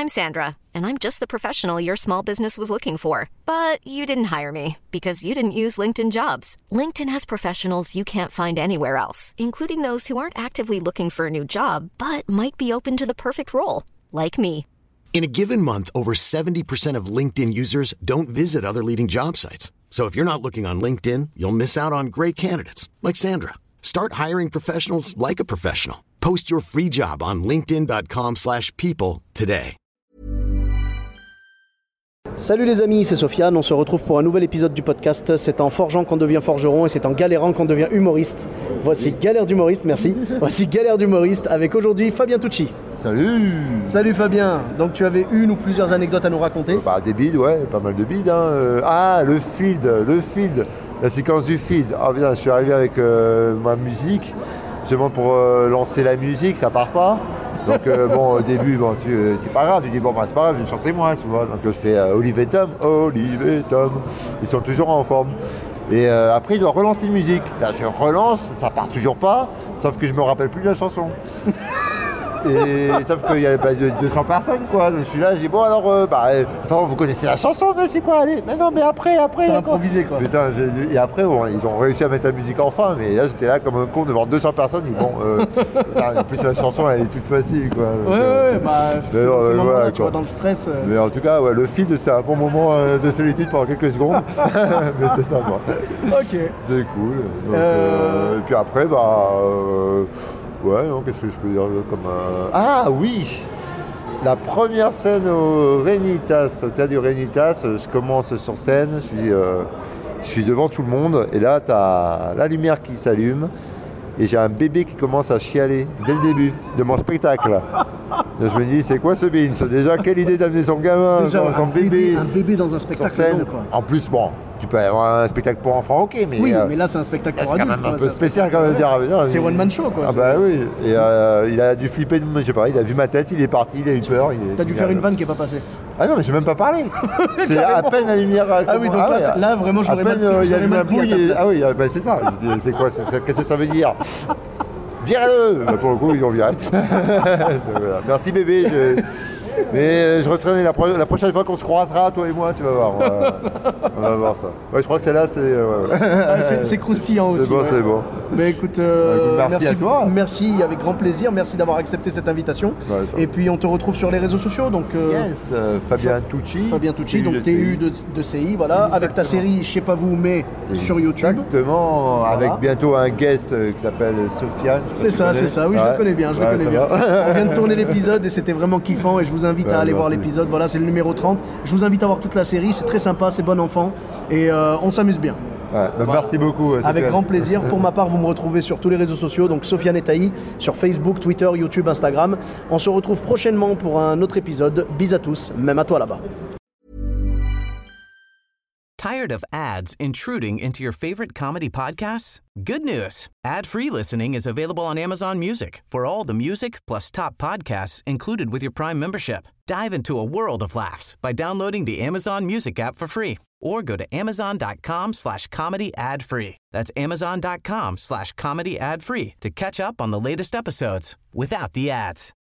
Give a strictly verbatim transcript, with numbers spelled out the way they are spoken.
I'm Sandra, and I'm just the professional your small business was looking for. But you didn't hire me because you didn't use LinkedIn Jobs. LinkedIn has professionals you can't find anywhere else, including those who aren't actively looking for a new job, but might be open to the perfect role, like me. In a given month, over seventy percent of LinkedIn users don't visit other leading job sites. So if you're not looking on LinkedIn, you'll miss out on great candidates like Sandra. Start hiring professionals like a professional. Post your free job on linkedin.com slash people today. Salut les amis, c'est Sofiane, on se retrouve pour un nouvel épisode du podcast. C'est en forgeant qu'on devient forgeron et c'est en galérant qu'on devient humoriste. Voici Galère d'humoriste, merci. Voici Galère d'humoriste avec aujourd'hui Fabien Tucci. Salut. Salut Fabien, donc tu avais une ou plusieurs anecdotes à nous raconter? Bah des bides, ouais, pas mal de bides. Hein. Euh, ah, le field, le field, la séquence du field. Ah bien, je suis arrivé avec euh, ma musique. Je demande pour euh, lancer la musique, ça part pas. Donc euh, bon, au début, bon, tu, euh, c'est pas grave, je dis bon, bah, c'est pas grave, je vais chanter moi, tu vois. Donc je fais euh, Olive et Tom, Olive et Tom, ils sont toujours en forme. Et euh, après, il doit relancer une musique. Là, je relance, ça part toujours pas, sauf que je me rappelle plus de la chanson. Et sauf qu'il y a bah, deux cents personnes quoi, donc je suis là, je dis bon alors, euh, bah attends, vous connaissez la chanson, c'est quoi, allez, mais non mais après, après. T'as improvisé quoi. Putain, j'ai... et après bon, ils ont réussi à mettre la musique enfin, mais là j'étais là comme un con devant deux cents personnes, je dis bon, euh, putain, en plus la chanson elle est toute facile quoi. Donc, ouais euh... ouais, bah c'est, alors, c'est euh, moment voilà, là, tu vois, dans le stress. Euh... Mais en tout cas, ouais, le feed c'est un bon moment euh, de solitude pendant quelques secondes, mais c'est ça quoi. Ok. C'est cool. Donc, euh... Euh, et puis après, bah. Euh... Ouais, non, qu'est-ce que je peux dire comme... Euh... Ah oui, la première scène au Rénitas, au théâtre du Rénitas, je commence sur scène, je suis, euh, je suis devant tout le monde, et là, t'as la lumière qui s'allume, et j'ai un bébé qui commence à chialer dès le début de mon spectacle. Donc, je me dis, c'est quoi ce bin? C'est déjà, quelle idée d'amener son gamin, déjà, son, son un bébé, bébé Un bébé dans un spectacle sur scène. Long, quoi. En plus, bon... Tu peux avoir un spectacle pour enfants, ok, mais... Oui, euh, mais là c'est un spectacle pour c'est adultes. quand même un quoi, peu spécial quand même. Dire, c'est one man show quoi. Ah bah oui, et euh, il a dû flipper, de... je sais pas, il a vu ma tête, il est parti, il a eu peur. Il est... T'as dû faire une vanne qui est pas passée. Ah non mais j'ai même pas parlé. C'est à peine la lumière... Ah oui, donc ah, là, ouais, là vraiment j'aurais mal pris. Euh, il a vu ma bouille et... Ah oui, bah c'est ça, c'est quoi, c'est... qu'est-ce que ça veut dire? Virez-le. Bah, pour le coup, ils ont viré. Voilà. Merci bébé. Je... Mais euh, je retraîne la, pro- la prochaine fois qu'on se croisera, toi et moi, tu vas voir. On va, on va voir ça. Ouais, je crois que celle-là, c'est. Euh, ouais. ah, c'est, c'est croustillant aussi. C'est bon, ouais. c'est bon. Mais écoute, euh, merci, merci à toi. Merci, avec grand plaisir. Merci d'avoir accepté cette invitation. Ouais, et puis on te retrouve sur les réseaux sociaux. Donc, euh, yes, euh, Fabien Tucci. Fabien Tucci, donc T U de, de C I, voilà. Exactement. Avec ta série, je sais pas vous, mais Exactement. Sur YouTube. Exactement, voilà. Avec bientôt un guest euh, qui s'appelle Sofiane. C'est ça, c'est ça. Oui, ouais. je le connais bien. Je ouais, le connais bien. On vient de tourner l'épisode et c'était vraiment kiffant. Et je vous invite ouais, à aller voir l'épisode. Voilà, c'est le numéro trente. Je vous invite à voir toute la série. C'est très sympa, c'est bon enfant. Et euh, on s'amuse bien. Ouais, bah voilà. Merci beaucoup. Sofiane. Avec grand plaisir. Pour ma part, vous me retrouvez sur tous les réseaux sociaux, donc Sofiane Taï, sur Facebook, Twitter, YouTube, Instagram. On se retrouve prochainement pour un autre épisode. Bis à tous, même à toi là-bas. Tired of ads intruding into your favorite comedy podcasts? Good news. Ad-free listening is available on Amazon Music for all the music plus top podcasts included with your Prime membership. Dive into a world of laughs by downloading the Amazon Music app for free or go to amazon.com slash comedy ad free. That's amazon.com slash comedy ad free to catch up on the latest episodes without the ads.